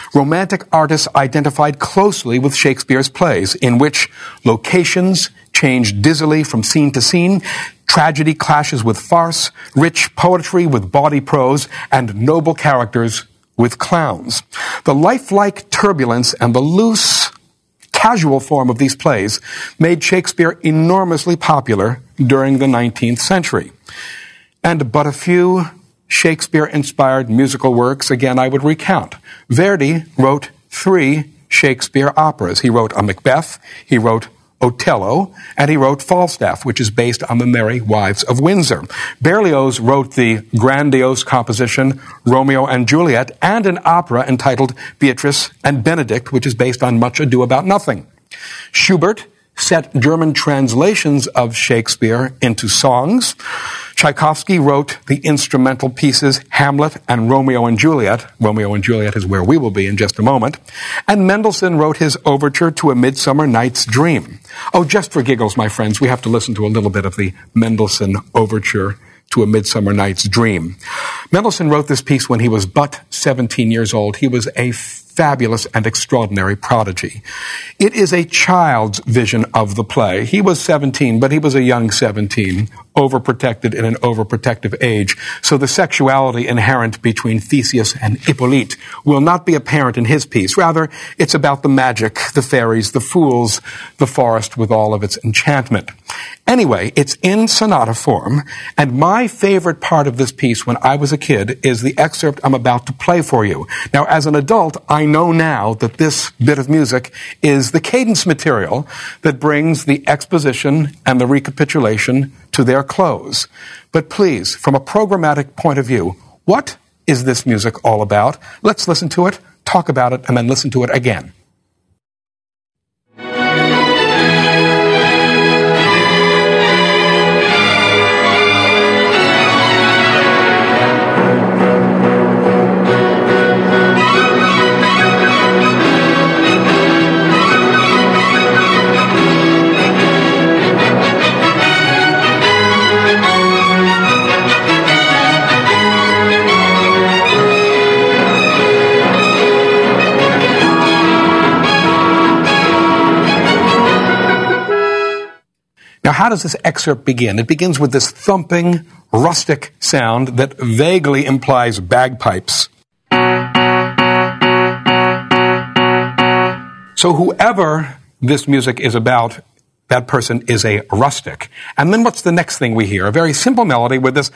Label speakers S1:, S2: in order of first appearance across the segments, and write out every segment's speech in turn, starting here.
S1: Romantic artists identified closely with Shakespeare's plays, in which locations change dizzily from scene to scene, tragedy clashes with farce, rich poetry with bawdy prose, and noble characters with clowns. The lifelike turbulence and the loose, casual form of these plays made Shakespeare enormously popular during the 19th century. And but a few Shakespeare-inspired musical works, again, I would recount. Verdi wrote 3 Shakespeare operas. He wrote A Macbeth, he wrote Othello, and he wrote Falstaff, which is based on the Merry Wives of Windsor. Berlioz wrote the grandiose composition Romeo and Juliet, and an opera entitled Beatrice and Benedict, which is based on Much Ado About Nothing. Schubert set German translations of Shakespeare into songs. Tchaikovsky wrote the instrumental pieces Hamlet and Romeo and Juliet. Romeo and Juliet is where we will be in just a moment. And Mendelssohn wrote his overture to A Midsummer Night's Dream. Oh, just for giggles, my friends, we have to listen to a little bit of the Mendelssohn overture to A Midsummer Night's Dream. Mendelssohn wrote this piece when he was but 17 years old. He was a fabulous and extraordinary prodigy. It is a child's vision of the play. He was 17, but he was a young 17, overprotected in an overprotective age. So the sexuality inherent between Theseus and Hippolyte will not be apparent in his piece. Rather, it's about the magic, the fairies, the fools, the forest with all of its enchantment. Anyway, it's in sonata form, and my favorite part of this piece when I was a kid is the excerpt I'm about to play for you. Now, as an adult, I know now that this bit of music is the cadence material that brings the exposition and the recapitulation to their close. But please, from a programmatic point of view, what is this music all about? Let's listen to it, talk about it, and then listen to it again. Now, how does this excerpt begin? It begins with this thumping, rustic sound that vaguely implies bagpipes. So whoever this music is about, that person is a rustic. And then what's the next thing we hear? A very simple melody with this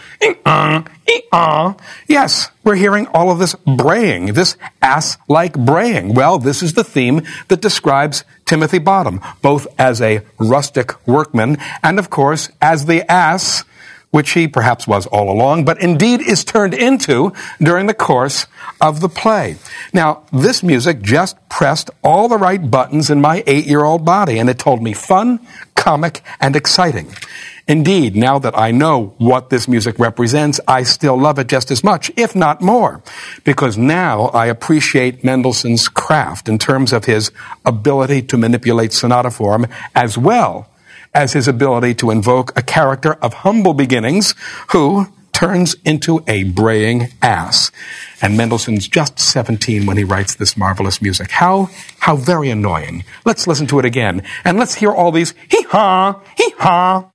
S1: Yes, we're hearing all of this braying, this ass-like braying. Well, this is the theme that describes Timothy Bottom, both as a rustic workman and, of course, as the ass, which he perhaps was all along, but indeed is turned into during the course of the play. Now, this music just pressed all the right buttons in my 8-year-old body, and it told me fun, comic, and exciting. Indeed, now that I know what this music represents, I still love it just as much, if not more, because now I appreciate Mendelssohn's craft in terms of his ability to manipulate sonata form, as well as his ability to invoke a character of humble beginnings who turns into a braying ass. And Mendelssohn's just 17 when he writes this marvelous music. How very annoying. Let's listen to it again, and let's hear all these hee-haw, hee-haw.